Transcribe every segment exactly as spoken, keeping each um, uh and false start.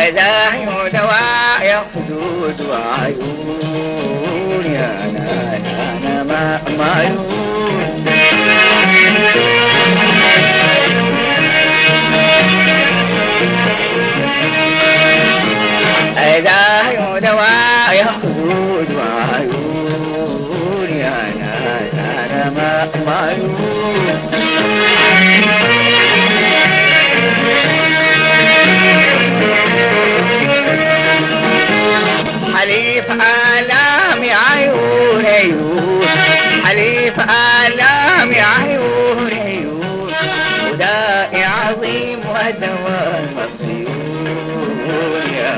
أداعي ودواء يا خدود وعيون يا نانا أنا ما معيون أداعي ودواء يا خدود وعيون يا نانا أنا ما معيون حليف آلام عيون عيون حليف آلام عيون عيون وداء عظيم ودواء مصيون يا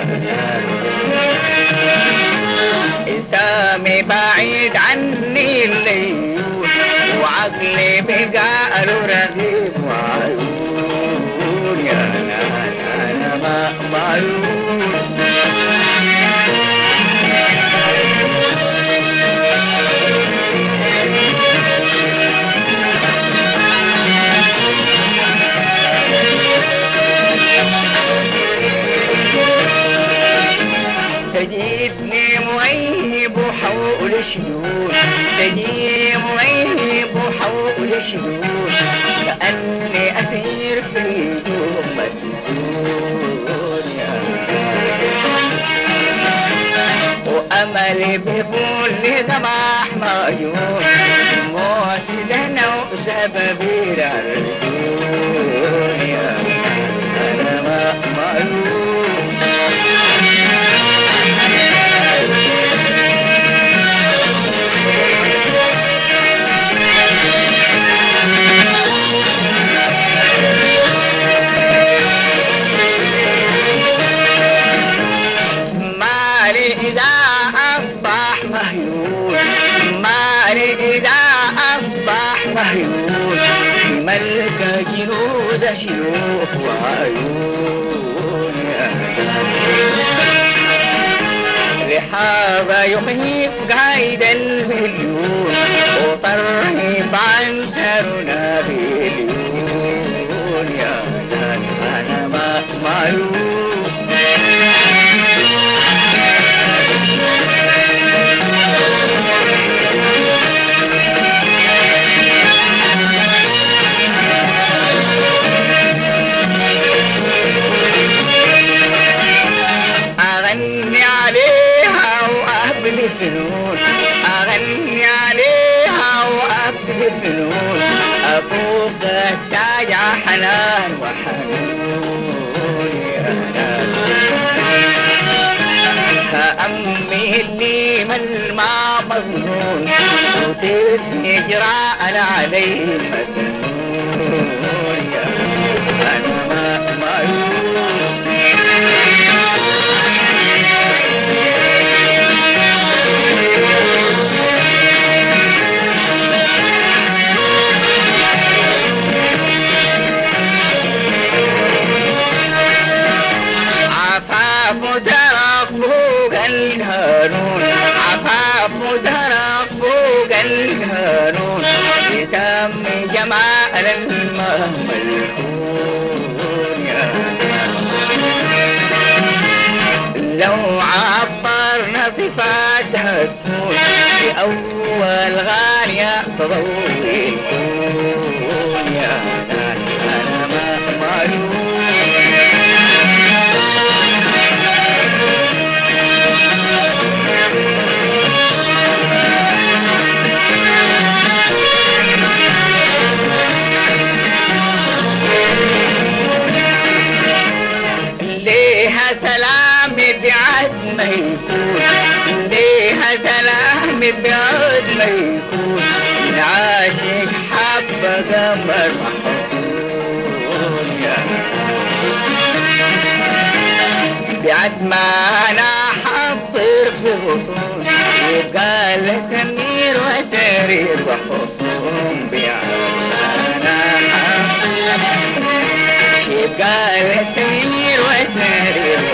إسامي بعيد عني الليل وعقلي بقال رغيب وعيون يا أنا ما معيون تجيبني مغيب حول شيون تجيبني مغيب حول شيون كأني أسير في النجوم مسجون وأملي بكل ذبح معيون موتي لنا وسببي الرجون يا أنا ما معيون إذا أصبح مهيون مالي إذا أصبح مهيون ملك جنود شيوخ وعيون رحاب يحيي قايد المليون وطرهب عن ثرنا بليون يا أنا ما معيون أغني عليها وأهبل فنون أغني عليها وأهبل فنون أفوق الساجع حنان وحنون يا أمي اللي من الماء مظنون وتسني جراء عليه مسنون يا أنا ما معيون عفاف درق فوق الهارون عفاف درق فوق الهارون يتم جمال المهملون يا لو عبرنا صفاتها تكون في أول غالية تضوي الكون يا أنا ما معلوم سلام بعد ما يكون ليها سلام بعد ما يكون العاشق حب قمر محفون يا بعد ما انا حضر في غصون وقال تمير وترير وحصون بعد انا حضر قال تمير وترير